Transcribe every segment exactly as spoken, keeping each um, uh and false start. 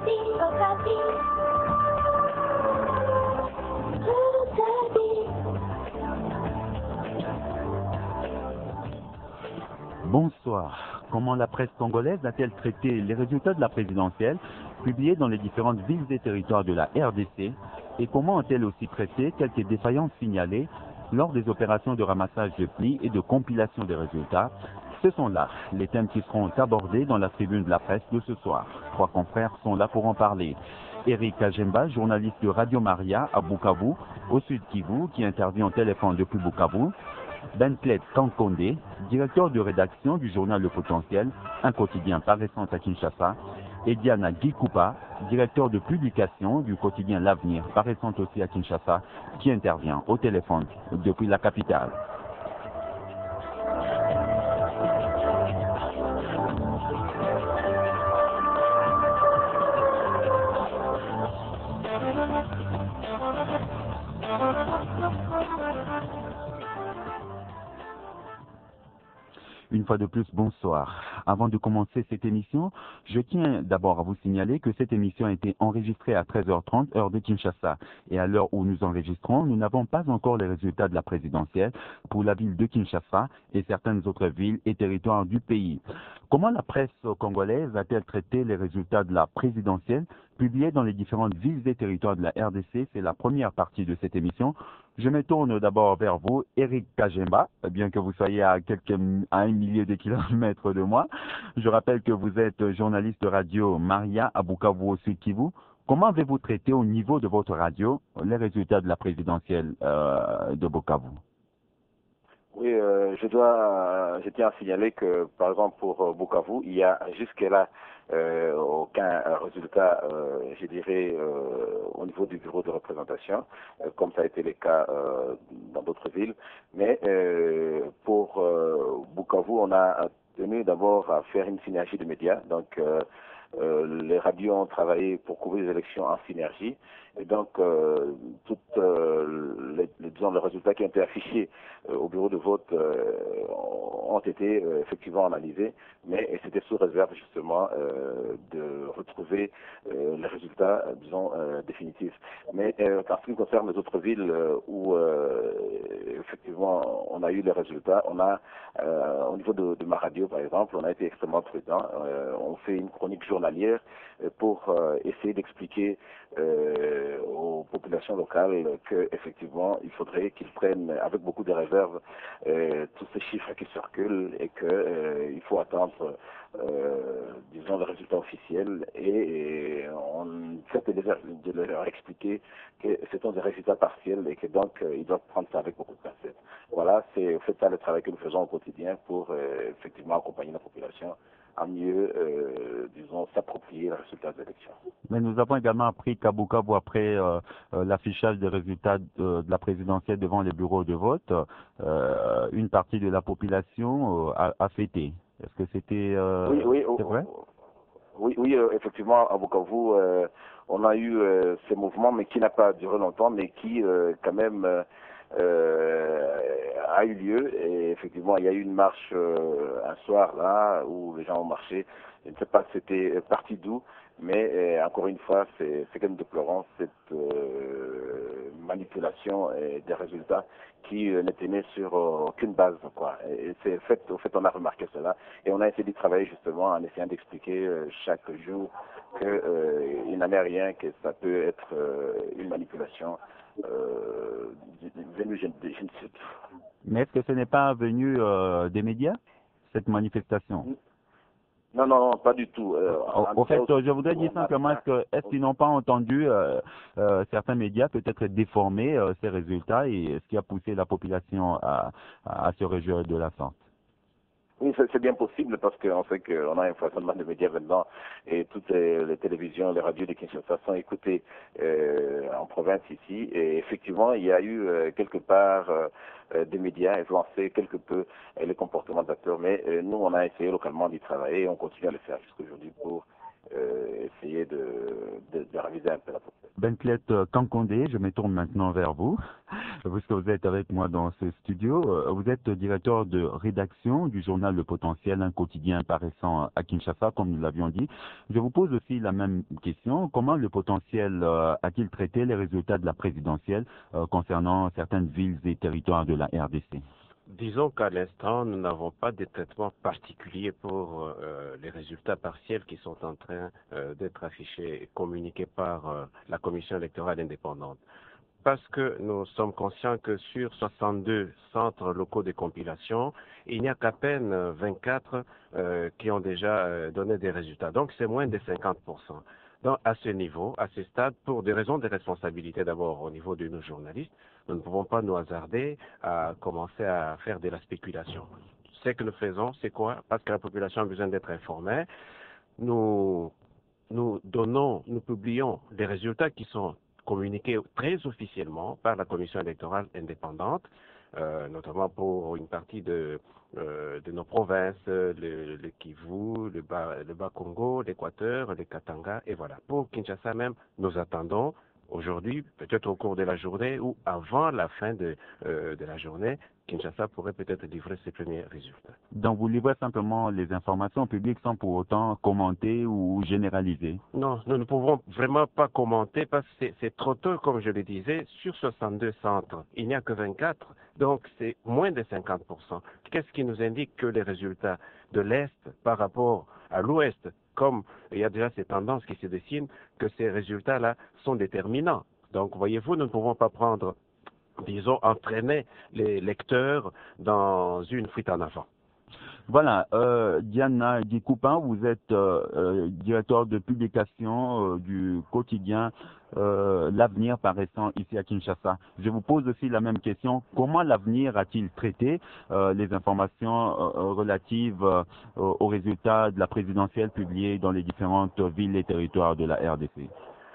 Bonsoir. Comment la presse congolaise a-t-elle traité les résultats de la présidentielle publiés dans les différentes villes et territoires de la R D C et comment a-t-elle aussi traité quelques défaillances signalées lors des opérations de ramassage de plis et de compilation des résultats? Ce sont là les thèmes qui seront abordés dans la tribune de la presse de ce soir. Trois confrères sont là pour en parler. Eric Kajemba, journaliste de Radio Maria à Bukavu, au Sud Kivu, qui intervient au téléphone depuis Bukavu. Bentley Kankonde, directeur de rédaction du journal Le Potentiel, un quotidien paraissant à Kinshasa, et Diana Gikupa, directeur de publication du quotidien L'Avenir, paraissant aussi à Kinshasa, qui intervient au téléphone depuis la capitale. Une fois de plus, bonsoir. Avant de commencer cette émission, je tiens d'abord à vous signaler que cette émission a été enregistrée à treize heures trente, heure de Kinshasa. Et à l'heure où nous enregistrons, nous n'avons pas encore les résultats de la présidentielle pour la ville de Kinshasa et certaines autres villes et territoires du pays. Comment la presse congolaise a-t-elle traité les résultats de la présidentielle publiés dans les différentes villes et territoires de la R D C? C'est la première partie de cette émission. Je me tourne d'abord vers vous, Eric Kajemba, bien que vous soyez à, quelques, à un millier de kilomètres de moi. Je rappelle que vous êtes journaliste de Radio Maria à Bukavu au Sud Kivu. Comment avez-vous traité au niveau de votre radio les résultats de la présidentielle euh, de Bukavu? Oui, euh, je dois, je tiens à signaler que, par exemple, pour euh, Bukavu, il y a jusque-là euh, aucun résultat, euh, je dirais, euh, au niveau du bureau de représentation, euh, comme ça a été le cas euh, dans d'autres villes. Mais euh, pour euh, Bukavu, on a tenu d'abord à faire une synergie de médias. Donc, euh, euh, les radios ont travaillé pour couvrir les élections en synergie. Et donc, euh, toutes euh, les, les, disons, les résultats qui ont été affichés euh, au bureau de vote euh, ont été euh, effectivement analysés, mais c'était sous réserve justement euh, de retrouver euh, les résultats, euh, disons, euh, définitifs. Mais euh, en ce qui concerne les autres villes euh, où euh, effectivement on a eu les résultats, on a, euh, au niveau de, de ma radio par exemple, on a été extrêmement prudent. Euh, on fait une chronique journalière pour euh, essayer d'expliquer euh, aux populations locales que effectivement il faudrait qu'ils prennent avec beaucoup de réserve euh, tous ces chiffres qui circulent et que euh, il faut attendre euh, disons le résultat officiel et, et on fait de, de leur expliquer que ce sont des résultats partiels et que donc euh, ils doivent prendre ça avec beaucoup de pincettes. Voilà, c'est fait ça le travail que nous faisons au quotidien pour euh, effectivement accompagner la population à mieux, euh, disons, s'approprier les résultats des élections. Mais nous avons également appris qu'à Bukavu, après euh, euh, l'affichage des résultats de, de la présidentielle devant les bureaux de vote, euh, une partie de la population euh, a, a fêté. Est-ce que c'était euh, oui, oui, c'est vrai? Oui, oui, euh, effectivement, à Bukavu, euh, on a eu euh, ces mouvements, mais qui n'a pas duré longtemps, mais qui, euh, quand même, euh, a eu lieu. Et effectivement, il y a eu une marche euh, un soir là où les gens ont marché. Je ne sais pas si c'était parti d'où, mais euh, encore une fois, c'est quand même déplorant cette euh, manipulation euh, des résultats qui euh, ne tenaient sur euh, aucune base, quoi. Et c'est fait, au fait, on a remarqué cela et on a essayé de travailler justement en essayant d'expliquer euh, chaque jour que euh, il n'en est rien, que ça peut être euh, une manipulation euh, venue, je, je ne sais pas. Mais est-ce que ce n'est pas venu euh, des médias, cette manifestation? Non, non, non, pas du tout. Euh, au, au fait, aussi, je voudrais dire simplement, est-ce que, est-ce qu'ils n'ont pas entendu euh, euh, certains médias peut-être déformer euh, ces résultats et ce qui a poussé la population à, à, à se réjouir de la sorte? Oui, c'est bien possible parce qu'on sait qu'on a un foisonnement de médias maintenant et toutes les, les télévisions, les radios de Kinshasa sont écoutées euh, en province ici. Et effectivement, il y a eu euh, quelque part euh, des médias influencer quelque peu euh, les comportements d'acteurs. Mais euh, nous, on a essayé localement d'y travailler et on continue à le faire jusqu'à aujourd'hui pour euh, essayer de, de, de raviser un peu la population. Bentley Kankonde, je me tourne maintenant vers vous. puisque vous êtes avec moi dans ce studio. Vous êtes directeur de rédaction du journal Le Potentiel, un quotidien paraissant à Kinshasa, comme nous l'avions dit. Je vous pose aussi la même question. Comment Le Potentiel euh, a-t-il traité les résultats de la présidentielle euh, concernant certaines villes et territoires de la R D C? Disons qu'à l'instant, nous n'avons pas de traitement particulier pour euh, les résultats partiels qui sont en train euh, d'être affichés et communiqués par euh, la Commission électorale indépendante. Parce que nous sommes conscients que sur soixante-deux centres locaux de compilation, il n'y a qu'à peine vingt-quatre euh, qui ont déjà euh, donné des résultats. Donc c'est moins de cinquante pour cent. Donc à ce niveau, à ce stade, pour des raisons de responsabilité d'abord au niveau de nos journalistes, nous ne pouvons pas nous hasarder à commencer à faire de la spéculation. Ce que nous faisons, c'est quoi? Parce que la population a besoin d'être informée, nous, nous donnons, nous publions des résultats qui sont communiqués très officiellement par la Commission électorale indépendante, euh, notamment pour une partie de, euh, de nos provinces, le, le Kivu, le Bas, le Bas-Congo, l'Équateur, le Katanga, et voilà. Pour Kinshasa même, nous attendons aujourd'hui, peut-être au cours de la journée ou avant la fin de, euh, de la journée, Kinshasa pourrait peut-être livrer ses premiers résultats. Donc vous livrez simplement les informations publiques sans pour autant commenter ou généraliser? Non, nous ne pouvons vraiment pas commenter parce que c'est trop tôt, comme je le disais, sur soixante-deux centres. Il n'y a que vingt-quatre, donc c'est moins de cinquante pour cent. Qu'est-ce qui nous indique que les résultats de l'Est par rapport à l'Ouest, comme il y a déjà ces tendances qui se dessinent, que ces résultats-là sont déterminants. Donc, voyez-vous, nous ne pouvons pas prendre, disons, entraîner les lecteurs dans une fuite en avant. Voilà, euh, Diana Dikoupin, vous êtes euh, euh, directeur de publication euh, du quotidien euh, L'Avenir paraissant ici à Kinshasa. Je vous pose aussi la même question. Comment l'Avenir a-t-il traité euh, les informations euh, relatives euh, aux résultats de la présidentielle publiée dans les différentes villes et territoires de la R D C?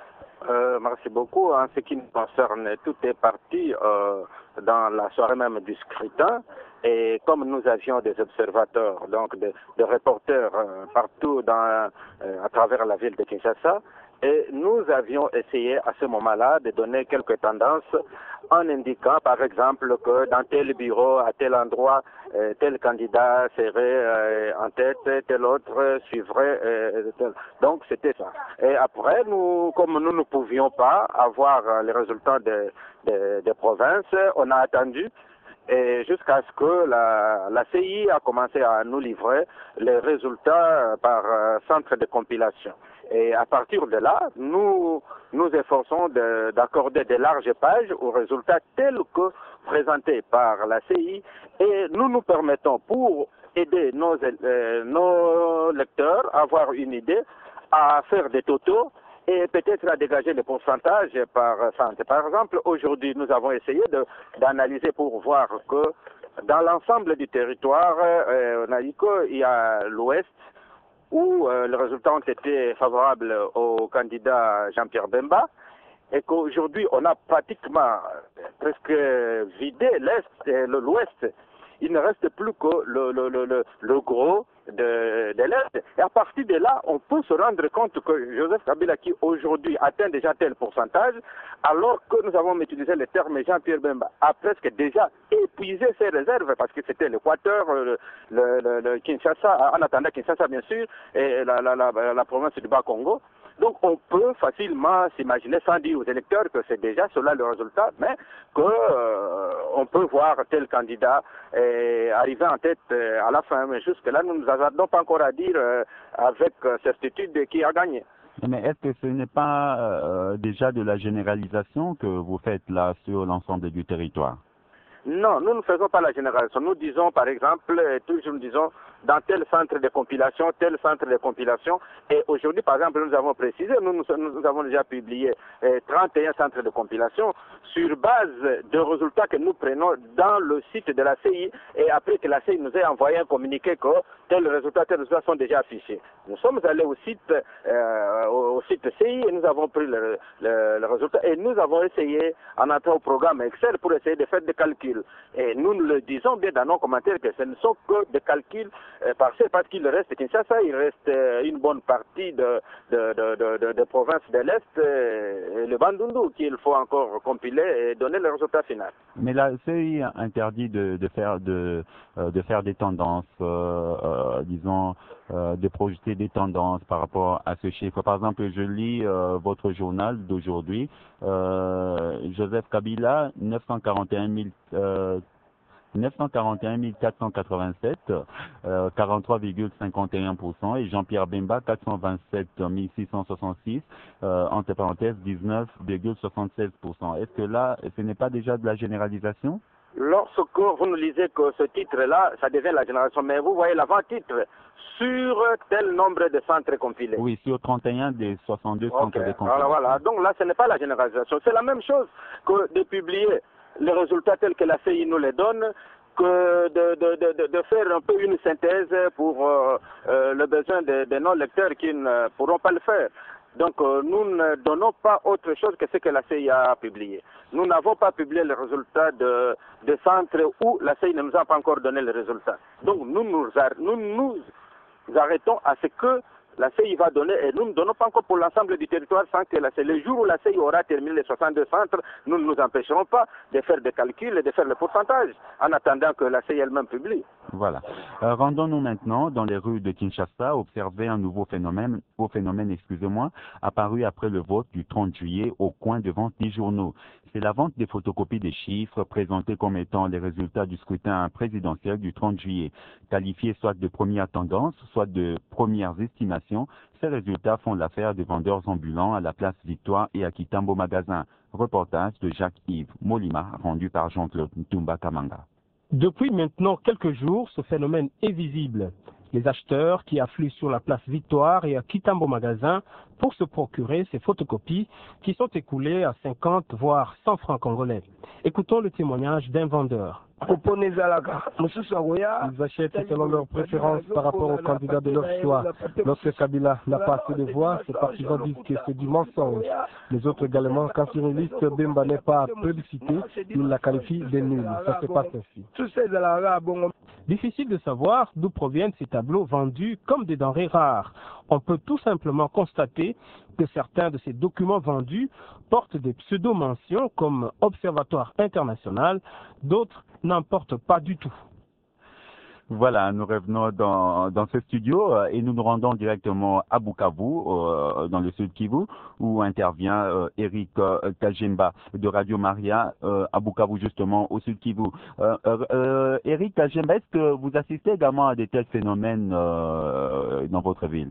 Euh, merci beaucoup. En ce qui nous concerne, tout est parti euh, dans la soirée même du scrutin. Et comme nous avions des observateurs, donc des, des reporters euh, partout dans, euh, à travers la ville de Kinshasa, et nous avions essayé à ce moment-là de donner quelques tendances en indiquant par exemple que dans tel bureau, à tel endroit, euh, tel candidat serait euh, en tête, tel autre suivrait. Euh, tel. Donc c'était ça. Et après, nous, comme nous ne pouvions pas avoir les résultats des de, de provinces, on a attendu. Et jusqu'à ce que la, la C I a commencé à nous livrer les résultats par euh, centre de compilation. Et à partir de là, nous nous efforçons d'accorder de, de larges pages aux résultats tels que présentés par la C I et nous nous permettons, pour aider nos, euh, nos lecteurs à avoir une idée, à faire des totaux et peut-être à dégager les pourcentages par centre. Par exemple, aujourd'hui, nous avons essayé d'analyser pour voir que dans l'ensemble du territoire, euh, on a dit qu'il y a l'Ouest, où euh, les résultats ont été favorables au candidat Jean-Pierre Bemba, et qu'aujourd'hui, on a pratiquement presque vidé l'Est et l'Ouest. Il ne reste plus que le, le, le, le, le gros de, de l'Est. Et à partir de là, on peut se rendre compte que Joseph Kabila, qui aujourd'hui atteint déjà tel pourcentage, alors que nous avons utilisé le terme Jean-Pierre Bemba, a presque déjà épuisé ses réserves, parce que c'était l'Équateur, le, le, le, le Kinshasa, en attendant Kinshasa bien sûr, et la, la, la, la province du Bas-Congo. Donc on peut facilement s'imaginer, sans dire aux électeurs que c'est déjà cela le résultat, mais qu'on euh, peut voir tel candidat euh, arriver en tête euh, à la fin. Mais jusque-là, nous ne nous hasardons pas encore à dire euh, avec certitude qui a gagné. Mais est-ce que ce n'est pas euh, déjà de la généralisation que vous faites là sur l'ensemble du territoire? Non, nous ne faisons pas la généralisation. Nous disons, par exemple, toujours nous disons, dans tel centre de compilation, tel centre de compilation. Et aujourd'hui, par exemple, nous avons précisé, nous, nous, nous avons déjà publié eh, trente et un centres de compilation sur base de résultats que nous prenons dans le site de la C I. Et après que la C I nous ait envoyé un communiqué que tels résultats, tels résultats sont déjà affichés. Nous sommes allés au site, euh, au site C I et nous avons pris le, le, le résultat et nous avons essayé en entrant au programme Excel pour essayer de faire des calculs. Et nous, nous le disons bien dans nos commentaires que ce ne sont que des calculs euh, partiels parce qu'il reste Kinshasa, il reste euh, une bonne partie de, de, de, de, de, de provinces de l'Est, euh, le Bandundu qu'il faut encore compiler et donner le résultat final. Mais la C I interdit de, de faire de, euh, de faire des tendances, euh, euh, disons, euh, de projeter des tendances par rapport à ce chiffre. Par exemple, je lis euh, votre journal d'aujourd'hui, euh, Joseph Kabila, neuf cent quarante et un mille euh, neuf cent quarante et un mille quatre cent quatre-vingt-sept, euh, quarante-trois virgule cinquante et un pour cent, et Jean-Pierre Bemba, quatre cent vingt-sept mille six cent soixante-six, euh, entre parenthèses, dix-neuf virgule soixante-seize pour cent. Est-ce que là, ce n'est pas déjà de la généralisation? Lorsque vous nous lisez que ce titre-là, ça devient la génération, mais vous voyez l'avant-titre sur tel nombre de centres compilés. Oui, sur trente et un des soixante-deux okay. centres de compilés. Voilà, voilà. Donc là, ce n'est pas la généralisation. C'est la même chose que de publier les résultats tels que la C I nous les donne, que de, de, de, de faire un peu une synthèse pour euh, euh, le besoin de, de nos lecteurs qui ne pourront pas le faire. Donc euh, nous ne donnons pas autre chose que ce que la C I a publié. Nous n'avons pas publié les résultats de, de centres où la C I ne nous a pas encore donné les résultats. Donc nous nous, nous nous arrêtons à ce que la C I va donner, et nous ne donnons pas encore pour l'ensemble du territoire sans que la C I, le jour où la C I aura terminé les soixante-deux centres, nous ne nous empêcherons pas de faire des calculs et de faire le pourcentage en attendant que la C I elle-même publie. Voilà. Euh, rendons-nous maintenant dans les rues de Kinshasa, observer un nouveau phénomène, nouveau phénomène, excusez-moi, apparu après le vote du trente juillet au coin de vente des journaux. C'est la vente des photocopies des chiffres présentés comme étant les résultats du scrutin présidentiel du trente juillet, qualifiés soit de première tendance, soit de premières estimations. Ces résultats font l'affaire des vendeurs ambulants à la place Victoire et à Kitambo Magasin. Reportage de Jacques-Yves Molima, rendu par Jean-Claude Ntumba Kamanga. Depuis maintenant quelques jours, ce phénomène est visible. Les acheteurs qui affluent sur la place Victoire et à Kitambo Magasin pour se procurer ces photocopies qui sont écoulées à cinquante voire cent francs congolais. Écoutons le témoignage d'un vendeur. Ils achètent selon leurs préférences par rapport au candidat de leur choix. Lorsque Kabila n'a pas assez de voix, ses partisans disent que c'est du mensonge. Les autres également, quand sur une liste Bemba n'est pas plébiscité, ils la qualifient de nulle. Ça se passe ainsi. Difficile de savoir d'où proviennent ces tableaux vendus comme des denrées rares. On peut tout simplement constater que certains de ces documents vendus portent des pseudo-mentions comme Observatoire international, d'autres n'en portent pas du tout. Voilà, nous revenons dans, dans ce studio euh, et nous nous rendons directement à Bukavu, euh, dans le sud Kivu, où intervient euh, Eric euh, Kajemba de Radio Maria euh, à Bukavu, justement, au sud Kivu. Euh, euh, Eric Kajemba, est-ce que vous assistez également à de tels phénomènes euh, dans votre ville?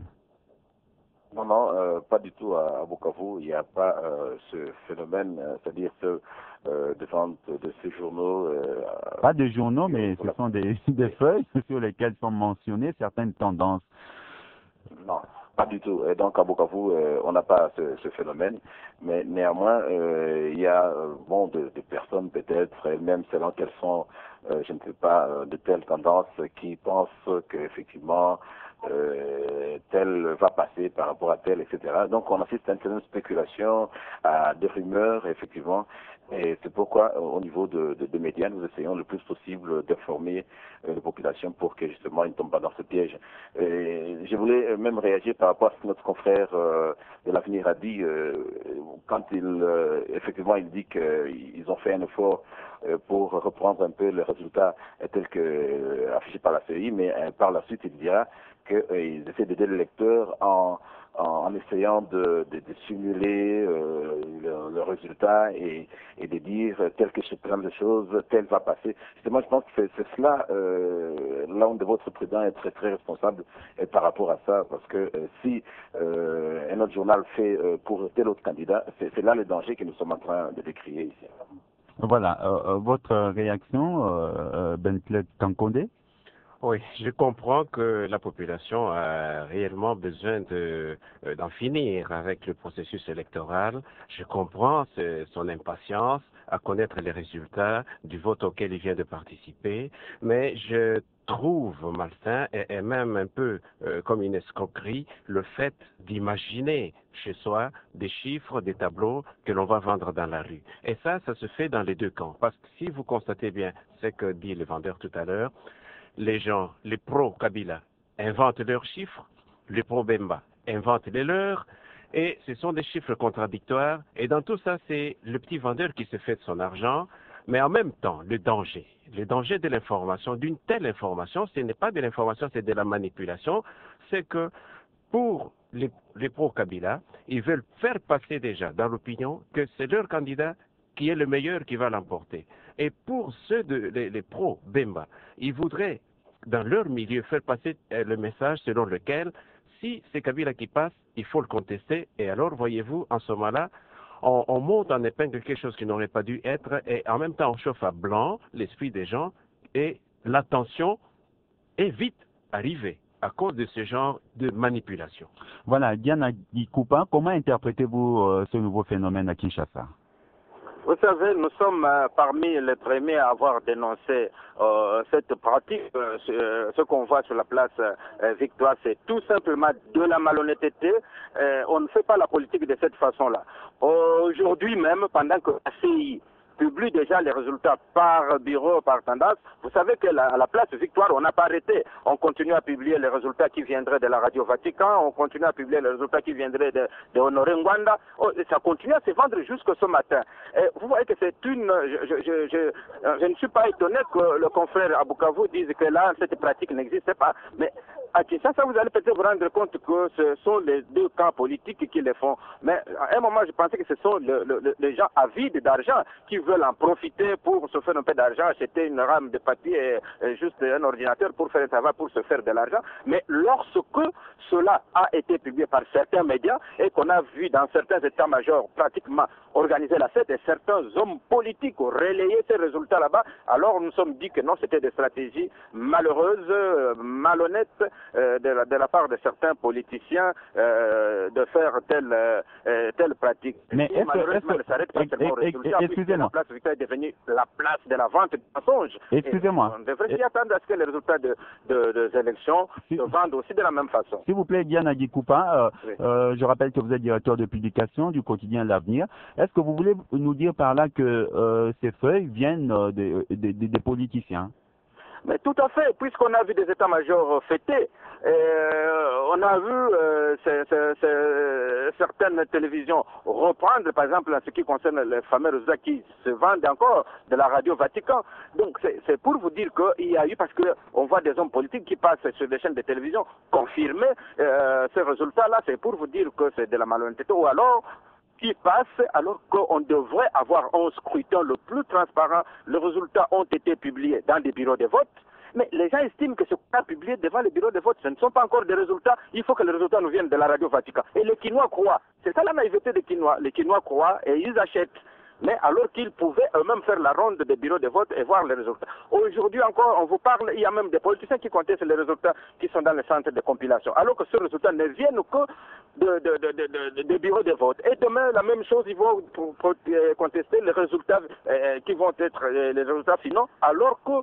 Non, non, euh, pas du tout à, à Bukavu. Il n'y a pas euh, ce phénomène, euh, c'est-à-dire ce, euh, de vente de ces journaux. Euh, pas de journaux, mais ce sont des, des feuilles sur lesquelles sont mentionnées certaines tendances. Non, pas du tout. Et donc à Bukavu, euh, on n'a pas ce, ce phénomène, mais néanmoins, euh, il y a euh, bon de, de personnes peut-être, même selon qu'elles sont, euh, je ne sais pas, euh, de telles tendances, qui pensent qu'effectivement euh, tel va passer par rapport à tel, et cetera. Donc on assiste à une certaine spéculation, à des rumeurs, effectivement. Et c'est pourquoi, au niveau de, de, de médias, nous essayons le plus possible d'informer euh, les populations pour que justement ils ne tombent pas dans ce piège. Et je voulais même réagir par rapport à ce que notre confrère euh, de l'Avenir a dit, euh, quand il euh, effectivement il dit qu'ils ont fait un effort euh, pour reprendre un peu les résultats tels que euh, affichés par la C I, mais euh, par la suite il dira qu'ils euh, essaient d'aider le lecteur en en essayant de, de, de simuler euh, le, le résultat et, et de dire tel que se présente les choses, tel va passer. Justement, je pense que c'est cela, euh, là où votre président est très très responsable euh, par rapport à ça, parce que euh, si euh, un autre journal fait euh, pour tel autre candidat, c'est là le danger que nous sommes en train de décrier ici. Voilà, euh, votre réaction, euh, Bentley Kankonde? Oui, je comprends que la population a réellement besoin de, euh, d'en finir avec le processus électoral. Je comprends ce, son impatience à connaître les résultats du vote auquel il vient de participer, mais je trouve malsain et, et même un peu euh, comme une escroquerie le fait d'imaginer chez soi des chiffres, des tableaux que l'on va vendre dans la rue. Et ça, ça se fait dans les deux camps. Parce que si vous constatez bien ce que dit le vendeur tout à l'heure, les gens, les pro-Kabila, inventent leurs chiffres, les pro-Bemba inventent les leurs, et ce sont des chiffres contradictoires. Et dans tout ça, c'est le petit vendeur qui se fait de son argent. Mais en même temps, le danger, le danger de l'information, d'une telle information, ce n'est pas de l'information, c'est de la manipulation, c'est que pour les, les pro-Kabila, ils veulent faire passer déjà dans l'opinion que c'est leur candidat qui est le meilleur qui va l'emporter. Et pour ceux de les, les pro-Bemba, ils voudraient, dans leur milieu, faire passer le message selon lequel, si c'est Kabila qui passe, il faut le contester, et alors, voyez-vous, en ce moment-là, On, on monte en épingle quelque chose qui n'aurait pas dû être et en même temps on chauffe à blanc l'esprit des gens et l'attention est vite arrivée à cause de ce genre de manipulation. Voilà, Diana Gikupa, comment interprétez-vous euh, ce nouveau phénomène à Kinshasa? Vous savez, nous sommes euh, parmi les premiers à avoir dénoncé euh, cette pratique. Euh, ce, ce qu'on voit sur la place euh, Victoire, c'est tout simplement de la malhonnêteté. Euh, on ne fait pas la politique de cette façon-là. Aujourd'hui même, pendant que la C I publie déjà les résultats par bureau, par tendance, vous savez que la, à la place Victoire, on n'a pas arrêté. On continue à publier les résultats qui viendraient de la Radio Vatican, on continue à publier les résultats qui viendraient de, de Honoré Ngwanda. Oh, ça continue à se vendre jusqu'à ce matin. Et vous voyez que c'est une... Je, je, je, je, je ne suis pas étonné que le confrère à Bukavu dise que là, cette pratique n'existe pas. Mais à Kinshasa, vous allez peut-être vous rendre compte que ce sont les deux camps politiques qui les font. Mais à un moment, je pensais que ce sont le, le, les gens avides d'argent qui veulent en profiter pour se faire un peu d'argent, acheter une rame de papier et, et juste un ordinateur pour faire un travail, pour se faire de l'argent. Mais lorsque cela a été publié par certains médias et qu'on a vu dans certains états-majors pratiquement organiser la fête et certains hommes politiques ont relayé ces résultats là-bas, alors nous nous sommes dit que non, c'était des stratégies malheureuses, euh, malhonnêtes euh, de, la, de la part de certains politiciens euh, de faire telle, euh, telle pratique. Mais et malheureusement, est-ce, ne s'arrête pas seulement au résultat, excusez-moi. La place Victoire est devenue la place de la vente de mensonges. Excusez-moi. On devrait s'y attendre à ce que les résultats de, de, de, des élections si, se vendent aussi de la même façon. S'il vous plaît, Diana Gikupa, euh, oui. euh, je rappelle que vous êtes directeur de publication du quotidien L'Avenir. Est-ce que vous voulez nous dire par là que euh, ces feuilles viennent euh, des, des, des, des politiciens? Mais tout à fait, puisqu'on a vu des états-majors fêtés, euh, on a vu euh, c est, c est, c est, certaines télévisions reprendre, par exemple, en ce qui concerne les fameux résultats qui se vendent encore de la Radio Vatican. Donc c'est pour vous dire qu'il y a eu, parce qu'on voit des hommes politiques qui passent sur des chaînes de télévision confirmer euh, ces résultats-là, c'est pour vous dire que c'est de la malhonnêteté, ou alors qui passe alors qu'on devrait avoir un scrutin le plus transparent. Les résultats ont été publiés dans des bureaux de vote, mais les gens estiment que ce qu'on a publié devant les bureaux de vote, ce ne sont pas encore des résultats. Il faut que les résultats nous viennent de la Radio Vatican. Et les Quinois croient. C'est ça la naïveté des Quinois. Les Quinois croient et ils achètent. Mais alors qu'ils pouvaient eux-mêmes faire la ronde des bureaux de vote et voir les résultats. Aujourd'hui encore, on vous parle, il y a même des politiciens qui contestent les résultats qui sont dans les centres de compilation. Alors que ces résultats ne viennent que de, de, de, de, de, de bureaux de vote. Et demain, la même chose, ils vont pour, pour, euh, contester les résultats euh, qui vont être euh, les résultats finaux, alors que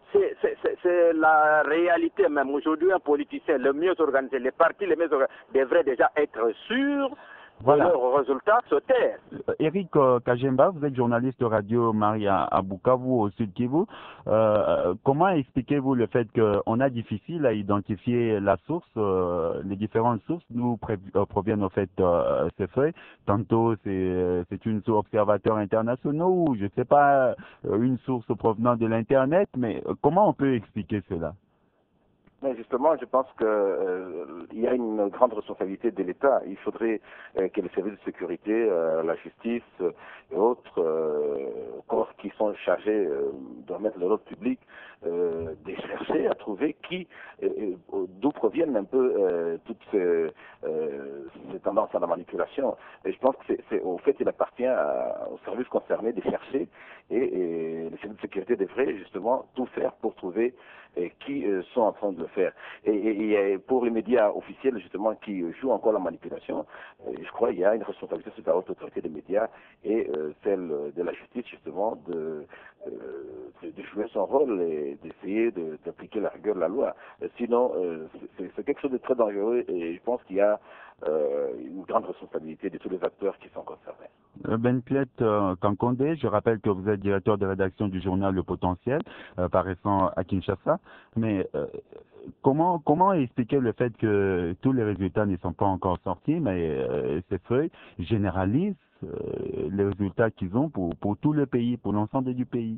c'est la réalité même. Aujourd'hui, un politicien le mieux organisé, les partis les mieux organisés, devraient déjà être sûrs. Voilà. Leurs résultats se taire. Eric Kajemba, vous êtes journaliste radio Maria à Bukavu, au Sud Kivu. Euh, comment expliquez-vous le fait qu'on a difficile à identifier la source, euh, les différentes sources d'où proviennent au fait euh, ces feuilles? Tantôt c'est une source observateurs internationaux ou je ne sais pas, une source provenant de l'Internet, mais comment on peut expliquer cela? Mais justement, je pense qu'il euh, y a une grande responsabilité de l'État. Il faudrait euh, que les services de sécurité, euh, la justice euh, et autres euh, corps qui sont chargés euh, de remettre l'ordre public, euh, de chercher à trouver qui, euh, d'où proviennent un peu euh, toutes ces, euh, ces tendances à la manipulation. Et je pense que c'est au fait il appartient à, aux services concernés de chercher et, et les services de sécurité devraient justement tout faire pour trouver et qui euh, sont en train de le faire. Et, et, et pour les médias officiels, justement, qui jouent encore la manipulation, euh, je crois crois qu'il y a une responsabilité sur la haute autorité des médias et euh, celle de la justice, justement, de, euh, de, de jouer son rôle et d'essayer d'appliquer la rigueur de la loi. Euh, sinon, euh, c'est quelque chose de très dangereux et je pense qu'il y a euh, une grande responsabilité de tous les acteurs qui sont concernés. Ben Clet euh, Kankondé, je rappelle que vous êtes directeur de rédaction du journal Le Potentiel, euh, paraissant à Kinshasa, mais euh, comment comment expliquer le fait que tous les résultats ne sont pas encore sortis, mais euh, ces feuilles généralisent euh, les résultats qu'ils ont pour, pour tout le pays, pour l'ensemble du pays?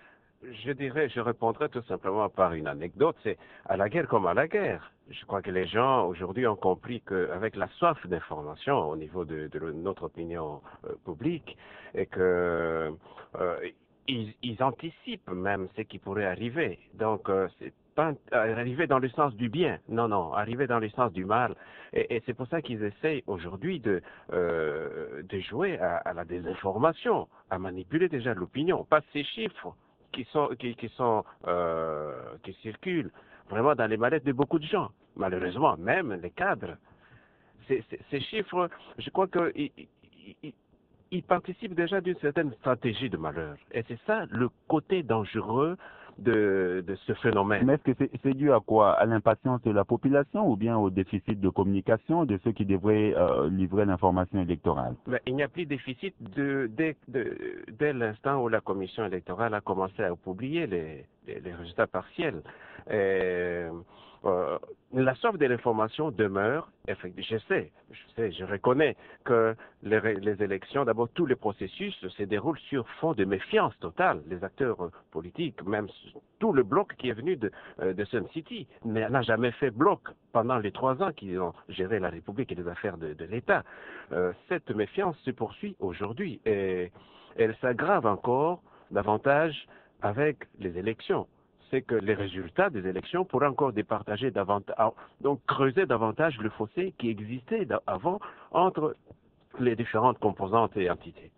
Je dirais, je répondrai tout simplement par une anecdote, c'est à la guerre comme à la guerre. Je crois que les gens aujourd'hui ont compris qu'avec la soif d'information au niveau de, de notre opinion euh, publique, et que euh, ils, ils anticipent même ce qui pourrait arriver. Donc, euh, c'est pas arriver dans le sens du bien, non, non, arriver dans le sens du mal. Et, et c'est pour ça qu'ils essayent aujourd'hui de, euh, de jouer à, à la désinformation, à manipuler déjà l'opinion, pas ces chiffres qui sont qui, qui sont euh, qui circulent vraiment dans les mallettes de beaucoup de gens. Malheureusement, même les cadres. Ces, ces, ces chiffres, je crois qu'ils ils, ils participent déjà d'une certaine stratégie de malheur. Et c'est ça le côté dangereux de, de ce phénomène. Mais est-ce que c'est dû à quoi? À l'impatience de la population ou bien au déficit de communication de ceux qui devraient euh, livrer l'information électorale? Mais il n'y a plus de déficit de, dès, de, dès l'instant où la commission électorale a commencé à publier les, les, les résultats partiels. Et, euh, la soif de l'information demeure, effectivement, je sais, je sais, je reconnais que les, les élections, d'abord tout le processus se déroule sur fond de méfiance totale. Les acteurs euh, politiques, même tout le bloc qui est venu de, euh, de Sun City, n'a jamais fait bloc pendant les trois ans qu'ils ont géré la République et les affaires de, de l'État. Euh, cette méfiance se poursuit aujourd'hui et elle s'aggrave encore davantage avec les élections. C'est que les résultats des élections pourraient encore départager davantage, donc creuser davantage le fossé qui existait avant entre les différentes composantes et entités.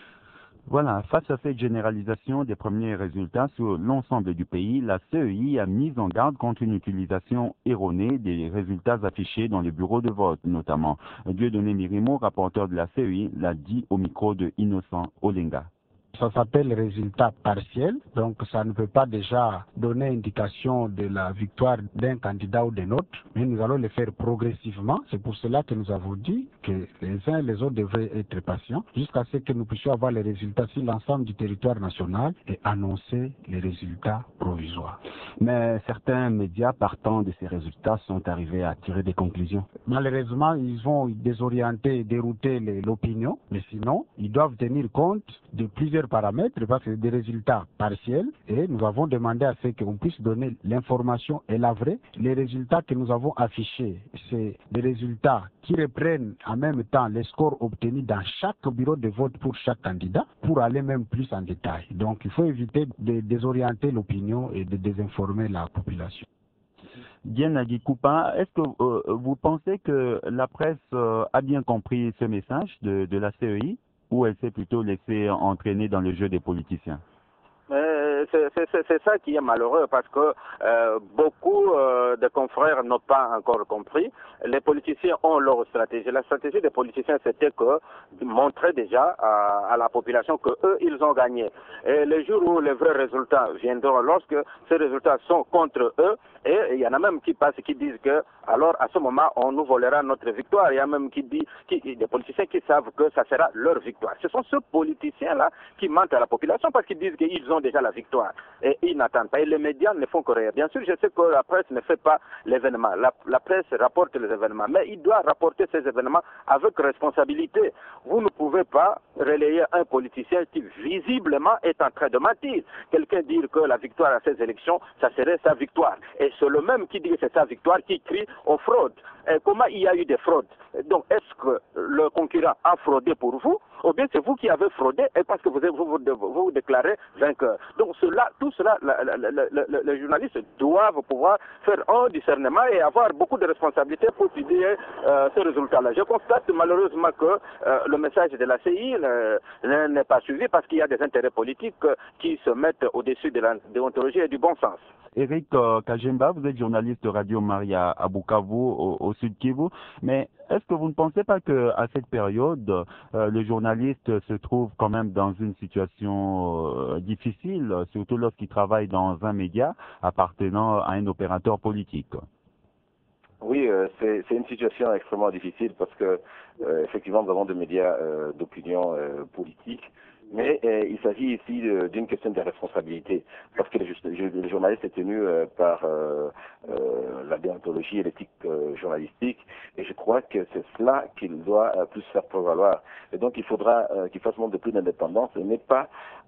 Voilà, face à cette généralisation des premiers résultats sur l'ensemble du pays, la C E I a mis en garde contre une utilisation erronée des résultats affichés dans les bureaux de vote, notamment. Dieudonné Mirimo, rapporteur de la C E I, l'a dit au micro de Innocent Olenga. Ça s'appelle résultat partiel, donc ça ne peut pas déjà donner indication de la victoire d'un candidat ou d'un autre, mais nous allons le faire progressivement. C'est pour cela que nous avons dit que les uns et les autres devraient être patients jusqu'à ce que nous puissions avoir les résultats sur l'ensemble du territoire national et annoncer les résultats provisoires. Mais certains médias partant de ces résultats sont arrivés à tirer des conclusions. Malheureusement, ils vont désorienter et dérouter l'opinion, mais sinon, ils doivent tenir compte de plusieurs paramètres parce que c'est des résultats partiels et nous avons demandé à ce qu'on puisse donner l'information et la vraie. Les résultats que nous avons affichés, c'est des résultats qui reprennent en même temps les scores obtenus dans chaque bureau de vote pour chaque candidat pour aller même plus en détail. Donc il faut éviter de désorienter l'opinion et de désinformer la population. Diane Koupa, est-ce que euh, vous pensez que la presse euh, a bien compris ce message de, de la C E I ou elle s'est plutôt laissée entraîner dans le jeu des politiciens? C'est ça qui est malheureux parce que euh, beaucoup euh, de confrères n'ont pas encore compris. Les politiciens ont leur stratégie. La stratégie des politiciens, c'était que montrer déjà à, à la population que eux, ils ont gagné. Et les jours où les vrais résultats viendront, lorsque ces résultats sont contre eux, et il y en a même qui passent, qui disent que, alors à ce moment, on nous volera notre victoire. Il y a même qui dit, qui, des politiciens qui savent que ça sera leur victoire. Ce sont ceux politiciens-là qui mentent à la population parce qu'ils disent qu'ils ont déjà la victoire. Et ils n'attendent pas. Et les médias ne font que rien. Bien sûr, je sais que la presse ne fait pas l'événement. La, la presse rapporte les événements. Mais il doit rapporter ces événements avec responsabilité. Vous ne pouvez pas relayer un politicien qui visiblement est en train de mentir. Quelqu'un dire que la victoire à ces élections, ça serait sa victoire. Et c'est le même qui dit que c'est sa victoire qui crie aux fraudes. Et comment il y a eu des fraudes? Donc, est-ce que le concurrent a fraudé pour vous? Ou bien c'est vous qui avez fraudé et parce que vous vous, vous, vous, vous déclarez vainqueur. Donc cela, tout cela, la, la, la, la, les journalistes doivent pouvoir faire un discernement et avoir beaucoup de responsabilités pour publier euh, ce résultat-là. Je constate malheureusement que euh, le message de la C I n'est pas suivi parce qu'il y a des intérêts politiques qui se mettent au-dessus de la déontologie et du bon sens. Eric euh, Kajemba, vous êtes journaliste de Radio Maria à Bukavu, au, au sud Kivu, mais est-ce que vous ne pensez pas qu'à cette période, euh, le journaliste se trouve quand même dans une situation euh, difficile, surtout lorsqu'il travaille dans un média appartenant à un opérateur politique? Oui, euh, c'est une situation extrêmement difficile parce que euh, effectivement nous avons des médias euh, d'opinion euh, politique, mais euh, il s'agit ici d'une question de responsabilité parce que le, le journaliste est tenu euh, par euh, euh, la déontologie et l'éthique euh, journalistique, et je crois que c'est cela qu'il doit euh, plus faire prévaloir. Et donc il faudra euh, qu'il fasse montre de plus d'indépendance et n'est pas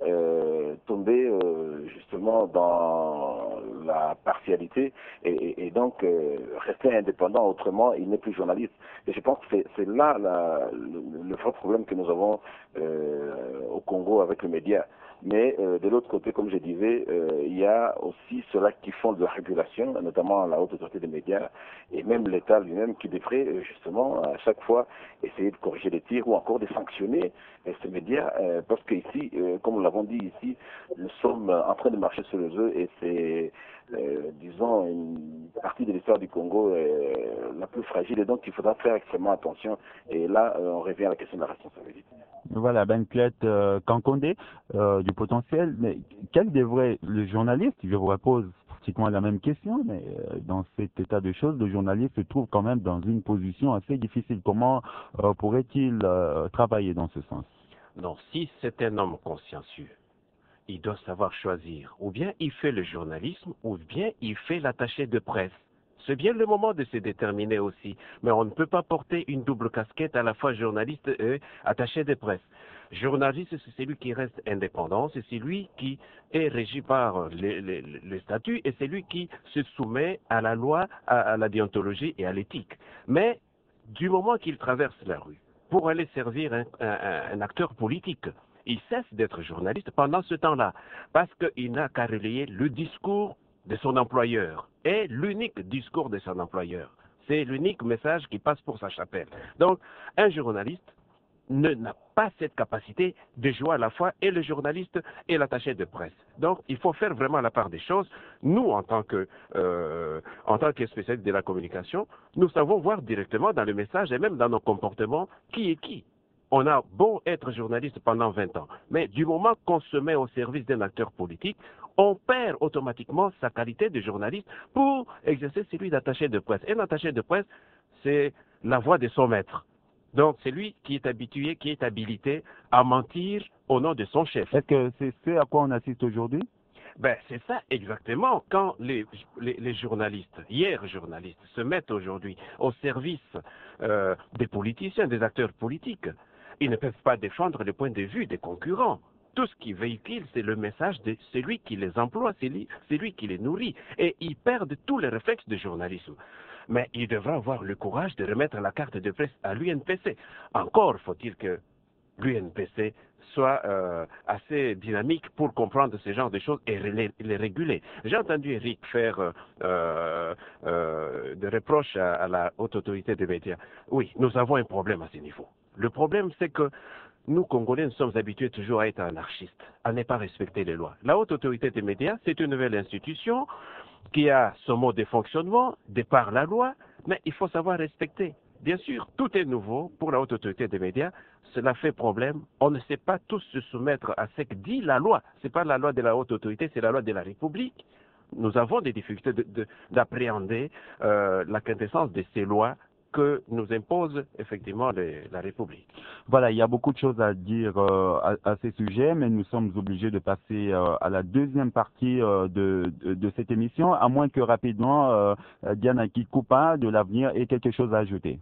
euh, tomber euh, justement dans la partialité et, et, et donc euh, rester indépendant, autrement il n'est plus journaliste. Et je pense que c'est là la, le, le vrai problème que nous avons euh, au Congo avec les médias. Mais euh, de l'autre côté, comme je disais, euh, il y a aussi ceux-là qui font de la régulation, notamment la haute autorité des médias et même l'État lui-même qui devrait euh, justement à chaque fois essayer de corriger les tirs ou encore de sanctionner euh, ces médias euh, parce qu'ici, euh, comme nous l'avons dit ici, nous sommes en train de marcher sur les œufs et c'est Euh, disons, une partie de l'histoire du Congo est la plus fragile et donc il faudra faire extrêmement attention. Et là, euh, on revient à la question de la responsabilité. Voilà, Ben Clet euh, Kankondé, euh, du potentiel. Mais quel devrait le journaliste, je vous repose pratiquement la même question, mais euh, dans cet état de choses, le journaliste se trouve quand même dans une position assez difficile. Comment euh, pourrait-il euh, travailler dans ce sens? Non, si c'est un homme consciencieux, il doit savoir choisir. Ou bien il fait le journalisme, ou bien il fait l'attaché de presse. C'est bien le moment de se déterminer aussi. Mais on ne peut pas porter une double casquette à la fois journaliste et attaché de presse. Journaliste, c'est celui qui reste indépendant, c'est celui qui est régi par les, les, les statuts et c'est lui qui se soumet à la loi, à, à la déontologie et à l'éthique. Mais du moment qu'il traverse la rue pour aller servir un, un, un acteur politique, il cesse d'être journaliste pendant ce temps-là, parce qu'il n'a qu'à relayer le discours de son employeur, et l'unique discours de son employeur. C'est l'unique message qui passe pour sa chapelle. Donc, un journaliste n'a pas cette capacité de jouer à la fois et le journaliste et l'attaché de presse. Donc, il faut faire vraiment la part des choses. Nous, en tant que, euh, en tant que spécialistes de la communication, nous savons voir directement dans le message et même dans nos comportements qui est qui. On a beau être journaliste pendant vingt ans, mais du moment qu'on se met au service d'un acteur politique, on perd automatiquement sa qualité de journaliste pour exercer celui d'attaché de presse. Un attaché de presse, c'est la voix de son maître. Donc, c'est lui qui est habitué, qui est habilité à mentir au nom de son chef. Est-ce que c'est ce à quoi on assiste aujourd'hui? Ben, c'est ça exactement. Quand les, les, les journalistes, hier journalistes, se mettent aujourd'hui au service euh, des politiciens, des acteurs politiques, ils ne peuvent pas défendre le point de vue des concurrents. Tout ce qu'ils véhiculent, c'est le message de celui qui les emploie, c'est lui, lui qui les nourrit. Et ils perdent tous les réflexes de journalisme. Mais ils devraient avoir le courage de remettre la carte de presse à l'U N P C. Encore faut-il que l'U N P C soit euh, assez dynamique pour comprendre ce genre de choses et les, les réguler. J'ai entendu Eric faire euh, euh, des reproches à, à la haute autorité des médias. Oui, nous avons un problème à ce niveau. Le problème, c'est que nous, Congolais, nous sommes habitués toujours à être anarchistes, à ne pas respecter les lois. La haute autorité des médias, c'est une nouvelle institution qui a son mode de fonctionnement, de par la loi, mais il faut savoir respecter. Bien sûr, tout est nouveau pour la haute autorité des médias. Cela fait problème. On ne sait pas tous se soumettre à ce que dit la loi. Ce n'est pas la loi de la haute autorité, c'est la loi de la République. Nous avons des difficultés d'appréhender euh, la quintessence de ces lois que nous impose effectivement les, la République. Voilà, il y a beaucoup de choses à dire euh, à, à ces sujets, mais nous sommes obligés de passer euh, à la deuxième partie euh, de, de, de cette émission, à moins que rapidement euh, Diana Kikupa de l'Avenir ait quelque chose à ajouter.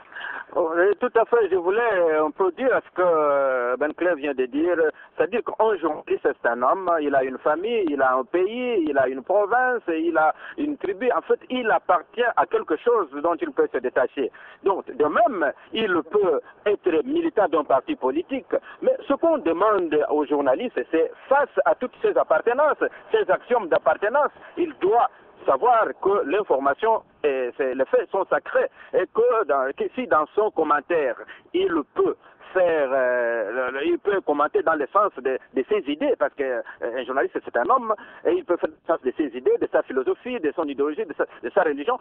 Oui, tout à fait. Je voulais un peu dire ce que Ben Clef vient de dire. C'est-à-dire qu'un journaliste, c'est un homme, il a une famille, il a un pays, il a une province, il a une tribu. En fait, il appartient à quelque chose dont il peut se détacher. Donc, de même, il peut être militant d'un parti politique. Mais ce qu'on demande aux journalistes, c'est face à toutes ces appartenances, ces axiomes d'appartenance, il doit savoir que l'information et les faits sont sacrés et que, dans, que si dans son commentaire il peut faire, euh, il peut peut commenter dans le sens de, de ses idées, parce qu'un euh, journaliste c'est un homme, et il peut faire le sens de ses idées, de sa philosophie, de son idéologie, de sa, de sa religion.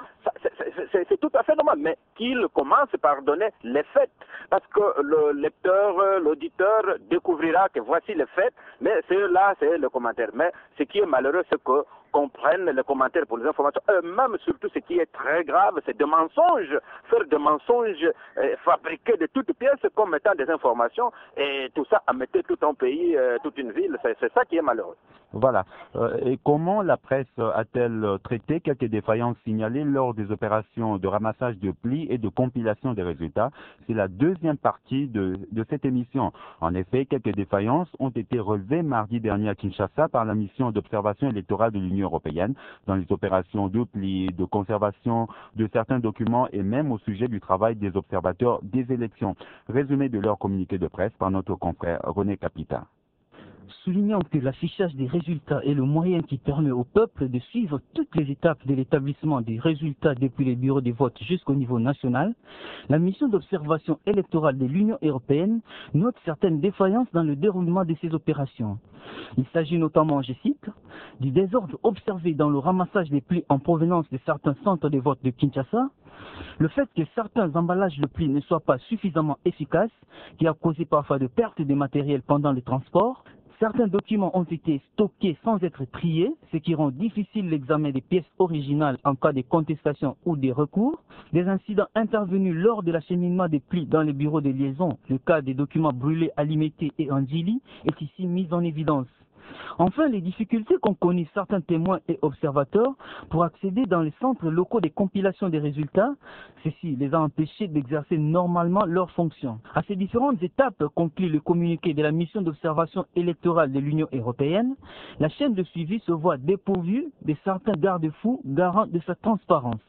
C'est tout à fait normal, mais qu'il commence par donner les faits, parce que le lecteur, l'auditeur découvrira que voici les faits, mais là c'est le commentaire. Mais ce qui est malheureux, c'est que qu'on prenne les commentaires pour les informations. Eux-mêmes, surtout, ce qui est très grave, c'est des mensonges, faire des mensonges euh, fabriqués de toutes pièces comme étant des informations, et tout ça à mettre tout un pays, euh, toute une ville, c'est ça qui est malheureux. Voilà. Euh, et comment la presse a-t-elle traité quelques défaillances signalées lors des opérations de ramassage de plis et de compilation des résultats? C'est la deuxième partie de, de cette émission. En effet, quelques défaillances ont été relevées mardi dernier à Kinshasa par la mission d'observation électorale de l'Union européenne dans les opérations de plis, de conservation de certains documents et même au sujet du travail des observateurs des élections. Résumé de leur communiqué de presse par notre confrère René Capita. Soulignant que l'affichage des résultats est le moyen qui permet au peuple de suivre toutes les étapes de l'établissement des résultats depuis les bureaux de vote jusqu'au niveau national, la mission d'observation électorale de l'Union européenne note certaines défaillances dans le déroulement de ces opérations. Il s'agit notamment, je cite, du désordre observé dans le ramassage des plis en provenance de certains centres de vote de Kinshasa, le fait que certains emballages de plis ne soient pas suffisamment efficaces, qui a causé parfois de pertes de matériel pendant le transport. Certains documents ont été stockés sans être triés, ce qui rend difficile l'examen des pièces originales en cas de contestation ou de recours. Des incidents intervenus lors de l'acheminement des plis dans les bureaux de liaison, le cas des documents brûlés à Limete et Anjili, est ici mis en évidence. Enfin, les difficultés qu'ont connues certains témoins et observateurs pour accéder dans les centres locaux de compilation des résultats, ceci les a empêchés d'exercer normalement leurs fonctions. À ces différentes étapes conclut le communiqué de la mission d'observation électorale de l'Union européenne, la chaîne de suivi se voit dépourvue de certains garde-fous garants de sa transparence.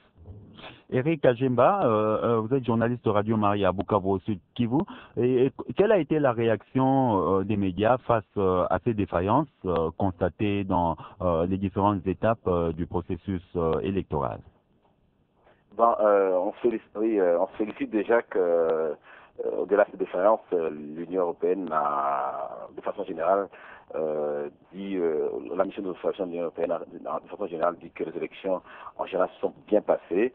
Eric Kajemba, euh, vous êtes journaliste de Radio Maria à Bukavu au Sud Kivu. Et, et quelle a été la réaction euh, des médias face euh, à ces défaillances euh, constatées dans euh, les différentes étapes euh, du processus euh, électoral? Bon, euh, on, se félicite, oui, euh, on se félicite déjà que, euh, au-delà de ces défaillances, euh, l'Union européenne a, de façon générale, euh, dit, euh, la mission d'observation de l'Union européenne, de façon générale, dit que les élections en général se sont bien passées,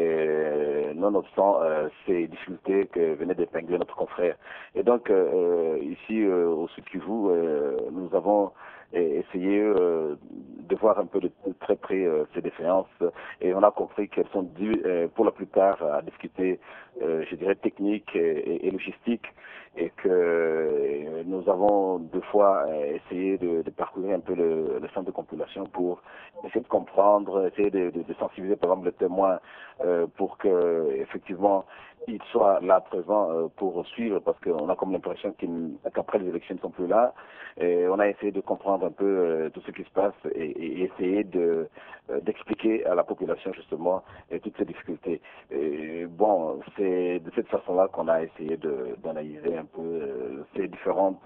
et, nonobstant euh, ces difficultés que venait d'épingler notre confrère. Et donc, euh, ici, euh, au Sud Kivu, euh, nous avons essayer euh, de voir un peu de, de très près euh, ces défaillances, et on a compris qu'elles sont dues euh, pour la plupart à difficultés, euh, je dirais, techniques et, et logistiques, et que euh, nous avons deux fois euh, essayé de, de parcourir un peu le, le centre de compilation pour essayer de comprendre, essayer de, de, de sensibiliser par exemple le témoin euh, pour que effectivement il soit là présent euh, pour suivre, parce qu'on a comme l'impression qu'après les élections ne sont plus là. Et on a essayé de comprendre un peu euh, tout ce qui se passe et, et essayer de euh, d'expliquer à la population justement et toutes ces difficultés. Et bon, c'est de cette façon-là qu'on a essayé d'analyser un peu euh, ces différentes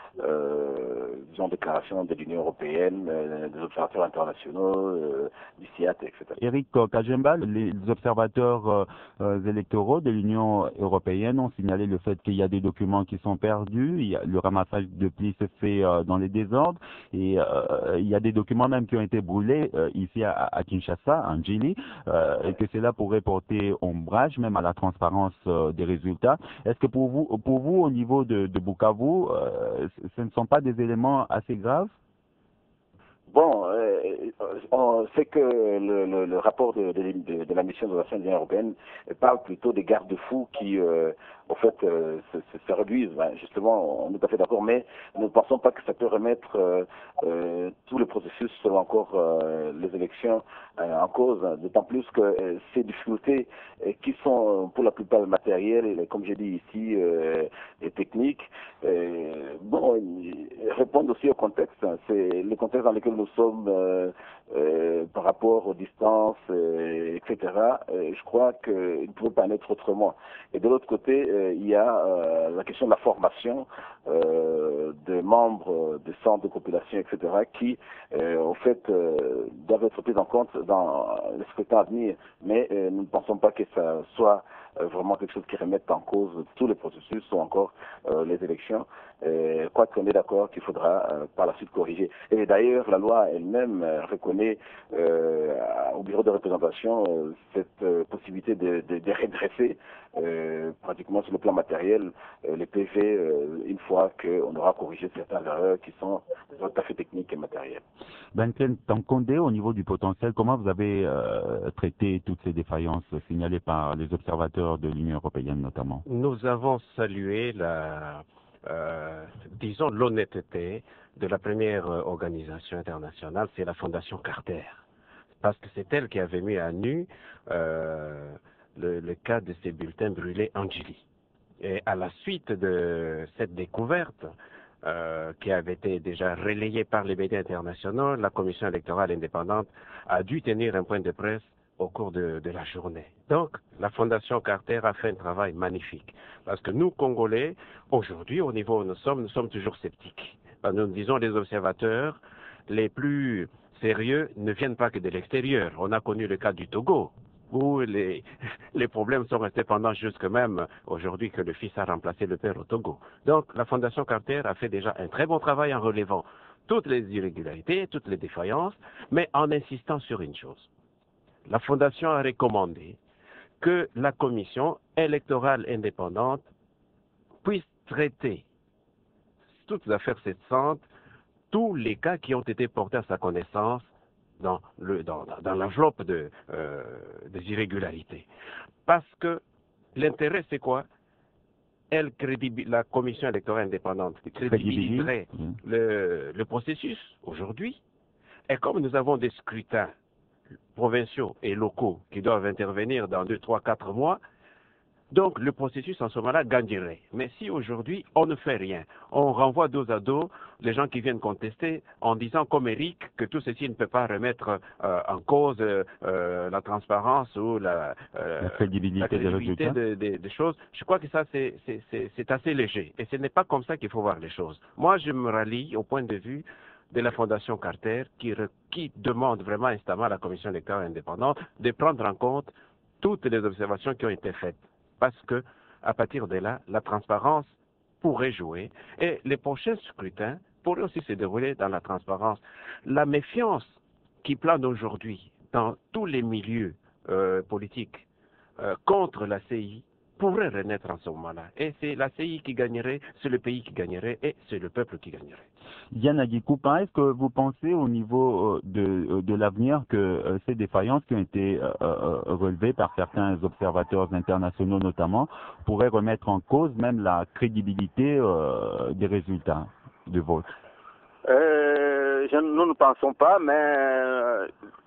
euh, disons, déclarations de l'Union européenne, euh, des observateurs internationaux, euh, du C I A T, et cetera. Eric Kajemba, les observateurs euh, électoraux de l'Union européenne ont signalé le fait qu'il y a des documents qui sont perdus, il y a, le ramassage de plis se fait euh, dans les désordres, et euh, il y a des documents même qui ont été brûlés euh, ici à, à Kinshasa, en Djili, euh, et que cela pourrait porter ombrage même à la transparence euh, des résultats. Est-ce que pour vous, pour vous au niveau de, de Bukavu, euh, ce ne sont pas des éléments assez graves? Bon, euh, on sait que le, le, le rapport de, de, de, de la mission de l'Union européenne parle plutôt des garde-fous qui, euh, au fait, euh, se, se, se réduisent. Ben, justement, on est tout à fait d'accord, mais nous ne pensons pas que ça peut remettre euh, euh, tout le processus, selon encore euh, les élections, euh, en cause. D'autant plus que euh, ces difficultés euh, qui sont pour la plupart matérielles, et comme j'ai dit ici, euh, et techniques, euh, bon, répondre aussi au contexte. C'est le contexte dans lequel nous sommes euh, euh, par rapport aux distances, euh, et cetera. Euh, je crois qu'il ne pouvait pas en être autrement. Et de l'autre côté, euh, il y a euh, la question de la formation euh, des membres des centres de population, et cetera, qui, euh, en fait, euh, doivent être pris en compte dans les scrutins à venir. Mais euh, nous ne pensons pas que ça soit euh, vraiment quelque chose qui remette en cause tous les processus ou encore euh, les élections. Euh, quoi qu'on est d'accord qu'il faudra euh, par la suite corriger. Et d'ailleurs, la loi elle-même euh, reconnaît euh, au bureau de représentation euh, cette euh, possibilité de, de, de redresser euh, pratiquement sur le plan matériel euh, les P V euh, une fois qu'on aura corrigé certaines erreurs qui sont tout à fait techniques et matérielles. Benken Tankondé, au niveau du potentiel, comment vous avez euh, traité toutes ces défaillances signalées par les observateurs de l'Union européenne notamment? Nous avons salué la Euh, disons l'honnêteté de la première euh, organisation internationale, c'est la Fondation Carter, parce que c'est elle qui avait mis à nu euh, le, le cas de ces bulletins brûlés en Djili. Et à la suite de cette découverte, euh, qui avait été déjà relayée par les médias internationaux, la Commission électorale indépendante a dû tenir un point de presse au cours de, de la journée. Donc, la Fondation Carter a fait un travail magnifique. Parce que nous, Congolais, aujourd'hui, au niveau où nous sommes, nous sommes toujours sceptiques. Parce que nous disons, les observateurs les plus sérieux ne viennent pas que de l'extérieur. On a connu le cas du Togo, où les, les problèmes sont restés pendant jusque même aujourd'hui que le fils a remplacé le père au Togo. Donc, la Fondation Carter a fait déjà un très bon travail en relevant toutes les irrégularités, toutes les défaillances, mais en insistant sur une chose. La Fondation a recommandé que la commission électorale indépendante puisse traiter toutes les affaires cessantes, tous les cas qui ont été portés à sa connaissance dans, le, dans, dans l'enveloppe de, euh, des irrégularités. Parce que l'intérêt, c'est quoi? Elle crédibil... La commission électorale indépendante crédibiliserait mmh. le, le processus aujourd'hui. Et comme nous avons des scrutins provinciaux et locaux qui doivent intervenir dans deux, trois, quatre mois, donc le processus en ce moment-là gagnerait. Mais si aujourd'hui on ne fait rien, on renvoie dos à dos les gens qui viennent contester en disant comme Eric que tout ceci ne peut pas remettre euh, en cause euh, la transparence ou la, euh, la crédibilité, la crédibilité des, des, des choses, je crois que ça c'est assez léger. Et ce n'est pas comme ça qu'il faut voir les choses. Moi je me rallie au point de vue de la Fondation Carter qui, qui demande vraiment instamment à la Commission électorale indépendante de prendre en compte toutes les observations qui ont été faites. Parce que, à partir de là, la transparence pourrait jouer et les prochains scrutins pourraient aussi se dérouler dans la transparence. La méfiance qui plane aujourd'hui dans tous les milieux euh, politiques euh, contre la C I pourrait renaître en ce moment-là. Et c'est la C I qui gagnerait, c'est le pays qui gagnerait et c'est le peuple qui gagnerait. Diana Gikoupa, est-ce que vous pensez au niveau de, de l'avenir que euh, ces défaillances qui ont été euh, euh, relevées par certains observateurs internationaux notamment pourraient remettre en cause même la crédibilité euh, des résultats de vote? euh, je, Nous ne pensons pas, mais euh,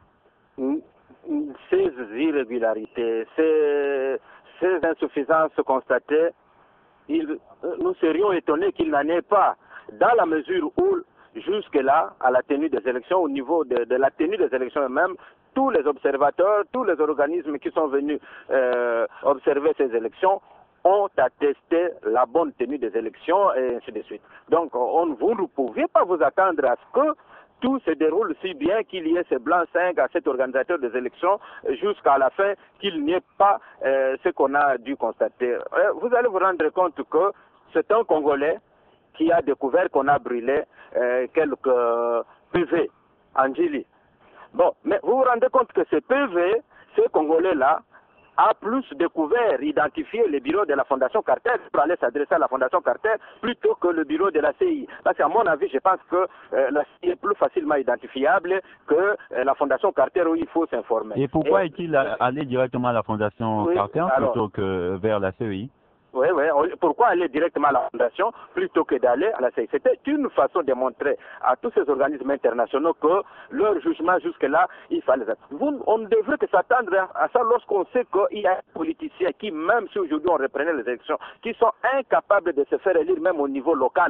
ces irrégularités, ces, ces insuffisances constatées, il, nous serions étonnés qu'il n'en ait pas, dans la mesure où, jusque-là, à la tenue des élections, au niveau de, de la tenue des élections elles-mêmes, tous les observateurs, tous les organismes qui sont venus euh, observer ces élections ont attesté la bonne tenue des élections et ainsi de suite. Donc, on, vous ne pouviez pas vous attendre à ce que tout se déroule si bien qu'il y ait ce blanc-seing à cet organisateur des élections jusqu'à la fin, qu'il n'y ait pas euh, ce qu'on a dû constater. Euh, vous allez vous rendre compte que c'est un Congolais qui a découvert qu'on a brûlé euh, quelques euh, P V en Djili. Bon, mais vous vous rendez compte que ces P V, ces Congolais-là, a plus découvert, identifié le bureau de la Fondation Carter pour aller s'adresser à la Fondation Carter plutôt que le bureau de la C I. Parce qu'à mon avis, je pense que euh, la C I est plus facilement identifiable que euh, la Fondation Carter où il faut s'informer. Et pourquoi est-il allé directement à la Fondation oui, Carter alors, plutôt que vers la C E I? Oui, oui. Pourquoi aller directement à la Fondation plutôt que d'aller à la C I? C'était une façon de montrer à tous ces organismes internationaux que leur jugement jusque-là, il fallait... Vous, on ne devrait que s'attendre à ça lorsqu'on sait qu'il y a des politiciens qui, même si aujourd'hui on reprenait les élections, qui sont incapables de se faire élire même au niveau local.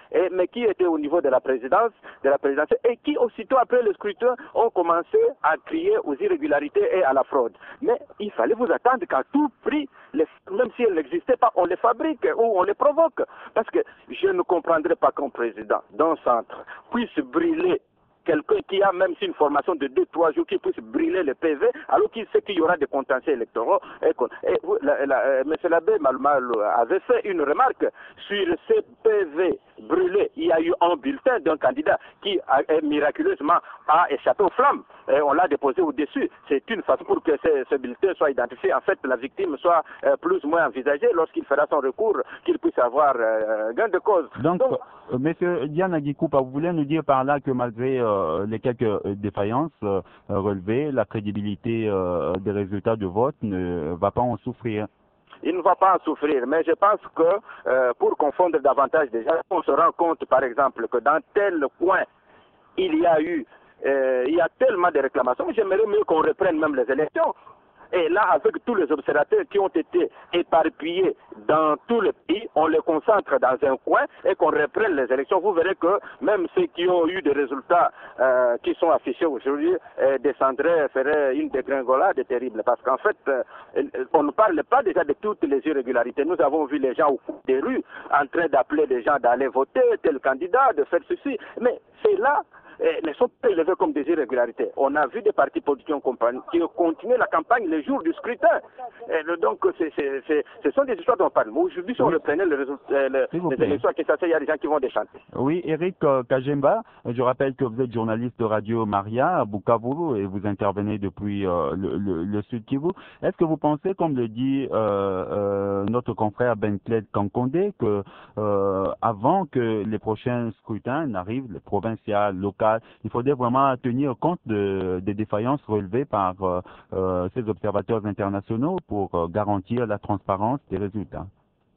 et, mais qui étaient au niveau de la présidence, de la présidence, et qui aussitôt après le scrutin ont commencé à crier aux irrégularités et à la fraude. Mais il fallait vous attendre qu'à tout prix, les, même si elles n'existaient pas, on les fabrique ou on les provoque. Parce que je ne comprendrais pas qu'un président d'un centre puisse brûler quelqu'un qui a même si une formation de deux trois jours qui puisse brûler le P V alors qu'il sait qu'il y aura des contentieux électoraux. Et, et la, la, euh, M. l'abbé Malmal avait fait une remarque sur ces P V brûlés. Il y a eu un bulletin d'un candidat qui a, a, miraculeusement a échappé aux flammes. Et on l'a déposé au-dessus. C'est une façon pour que ce, ce bulletin soit identifié. En fait, la victime soit euh, plus ou moins envisagée lorsqu'il fera son recours, qu'il puisse avoir euh, gain de cause. Donc, Donc euh, M. Diana Gikoupa, vous voulez nous dire par là que malgré euh, les quelques euh, défaillances euh, relevées, la crédibilité euh, des résultats de vote ne va pas en souffrir? Il ne va pas en souffrir, mais je pense que euh, pour confondre davantage déjà, on se rend compte par exemple que dans tel coin, il y a eu, euh, il y a tellement de réclamations, j'aimerais mieux qu'on reprenne même les élections. Et là, avec tous les observateurs qui ont été éparpillés dans tout le pays, on les concentre dans un coin et qu'on reprenne les élections. Vous verrez que même ceux qui ont eu des résultats euh, qui sont affichés aujourd'hui euh, descendraient, feraient une dégringolade terrible. Parce qu'en fait, euh, on ne parle pas déjà de toutes les irrégularités. Nous avons vu les gens au coin des rues en train d'appeler les gens d'aller voter, tel candidat, de faire ceci. Mais c'est là. Et ne sont pas élevés comme des irrégularités. On a vu des partis politiques qui ont continué la campagne le jour du scrutin. Et donc, c'est, c'est, c'est, ce sont des histoires dont on parle. Aujourd'hui, si on reprenait les, résultats, les, les élections à Kinshasa, il y a des gens qui vont déchanter. Oui, Eric euh, Kajemba, je rappelle que vous êtes journaliste de Radio Maria à Bukavu et vous intervenez depuis euh, le, le, le Sud Kivu. Est-ce que vous pensez, comme le dit euh, euh, notre confrère Benkled Kankondé, que euh, avant que les prochains scrutins n'arrivent, les provinciales, locales, il faudrait vraiment tenir compte de, des défaillances relevées par euh, euh, ces observateurs internationaux pour euh, garantir la transparence des résultats?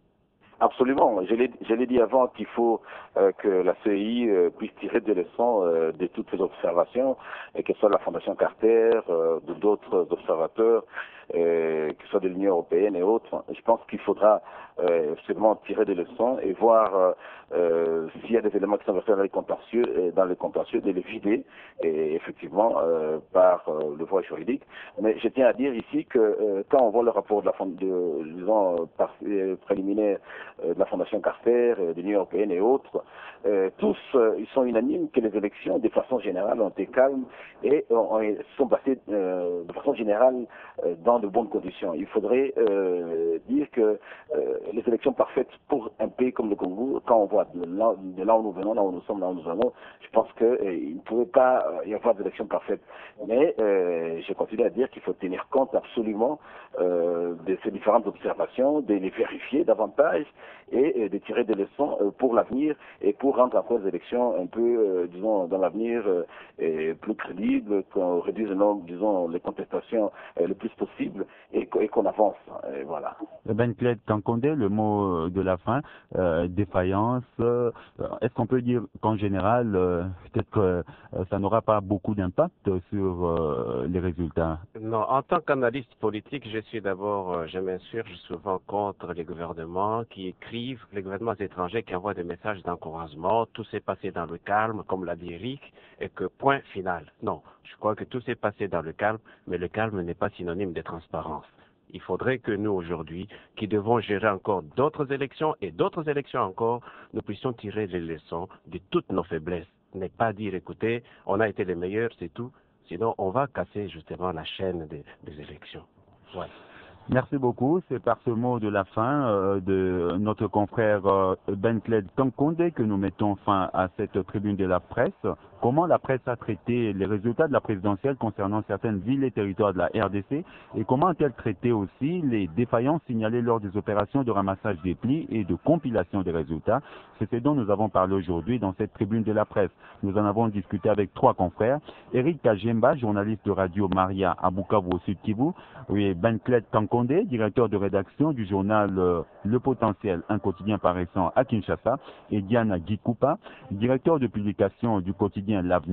Absolument. Je l'ai, je l'ai dit avant qu'il faut euh, que la C E I euh, puisse tirer des leçons euh, de toutes ces observations, et que ce soit la Fondation Carter, euh, de d'autres observateurs, euh, que ce soit de l'Union européenne et autres. Je pense qu'il faudra euh, absolument tirer des leçons et voir euh, euh, s'il y a des éléments qui sont versés dans les contentieux, et dans les contentieux, de les vider, et effectivement euh, par euh, le voie juridique. Mais je tiens à dire ici que euh, quand on voit le rapport de la fond- de, disons, par, euh, préliminaire de la Fondation Carter, de l'Union européenne et autres, euh, tous euh, ils sont unanimes que les élections, de façon générale, ont été calmes et ont, ont, sont passées euh, de façon générale euh, dans de bonnes conditions. Il faudrait euh, dire que euh, les élections parfaites pour un pays comme le Congo, quand on voit de là, de là où nous venons, là où nous sommes, là où nous allons, je pense qu'il euh, ne pouvait pas y avoir d'élections parfaites. Mais euh, je continue à dire qu'il faut tenir compte absolument euh, de ces différentes observations, de les vérifier davantage et, et de tirer des leçons euh, pour l'avenir et pour rendre encore les élections un peu, euh, disons, dans l'avenir euh, plus crédibles, qu'on réduise le nombre, disons, les contestations euh, le plus possible et, et qu'on avance. Et voilà. Benkled Kankondé, le mot de la fin, euh, défaillance, euh, est-ce qu'on peut dire qu'en général, euh, peut-être que euh, ça n'aura pas beaucoup d'impact sur euh, les résultats? Non, en tant qu'analyste politique, je suis d'abord, euh, je m'insurge souvent contre les gouvernements qui écrivent, les gouvernements étrangers qui envoient des messages d'encouragement, tout s'est passé dans le calme, comme l'a dit Eric, et que point final. Non, je crois que tout s'est passé dans le calme, mais le calme n'est pas synonyme de transparence. Il faudrait que nous, aujourd'hui, qui devons gérer encore d'autres élections et d'autres élections encore, nous puissions tirer les leçons de toutes nos faiblesses. Ne pas dire, écoutez, on a été les meilleurs, c'est tout. Sinon, on va casser justement la chaîne des, des élections. Voilà. Merci beaucoup. C'est par ce mot de la fin euh, de notre confrère euh, Benkled Kankondé que nous mettons fin à cette tribune de la presse. Comment la presse a traité les résultats de la présidentielle concernant certaines villes et territoires de la R D C et comment a-t-elle traité aussi les défaillances signalées lors des opérations de ramassage des plis et de compilation des résultats. C'est ce dont nous avons parlé aujourd'hui dans cette tribune de la presse. Nous en avons discuté avec trois confrères. Eric Kajemba, journaliste de Radio Maria à Bukavu au Sud Kivu, et Benkled Kankondé, directeur de rédaction du journal euh, Le Potentiel, un quotidien paraissant à Kinshasa, et Diana Gikoupa, directeur de publication du quotidien L'Avenir,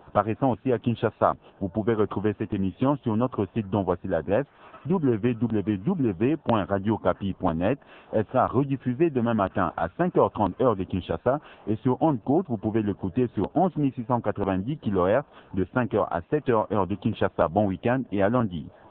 paraissant aussi à Kinshasa. Vous pouvez retrouver cette émission sur notre site dont voici l'adresse w w w point radio okapi point net. Elle sera rediffusée demain matin à cinq heures trente heure de Kinshasa et sur Onde Côte, vous pouvez l'écouter sur onze mille six cent quatre-vingt-dix kilohertz de cinq heures à sept heures heure de Kinshasa. Bon week-end et à lundi.